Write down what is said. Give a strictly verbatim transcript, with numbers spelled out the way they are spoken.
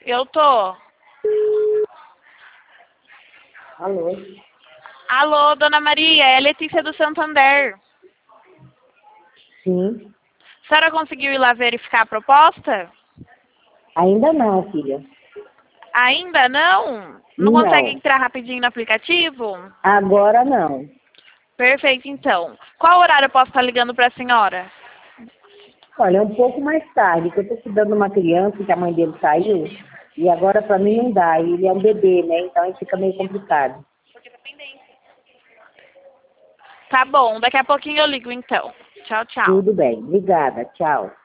Eu tô. Alô? Alô, dona Maria, é Letícia do Santander. Sim. A senhora conseguiu ir lá verificar a proposta? Ainda não, filha. Ainda não? Não consegue Não. entrar rapidinho no aplicativo? Agora não. Perfeito, então. Qual horário eu posso estar ligando para a senhora? Olha, é um pouco mais tarde, que eu estou cuidando de uma criança que a mãe dele saiu, e agora para mim não dá. E ele é um bebê, né? Então aí fica meio complicado. Tá bom, daqui a pouquinho eu ligo então. Tchau, tchau. Tudo bem. Obrigada. Tchau.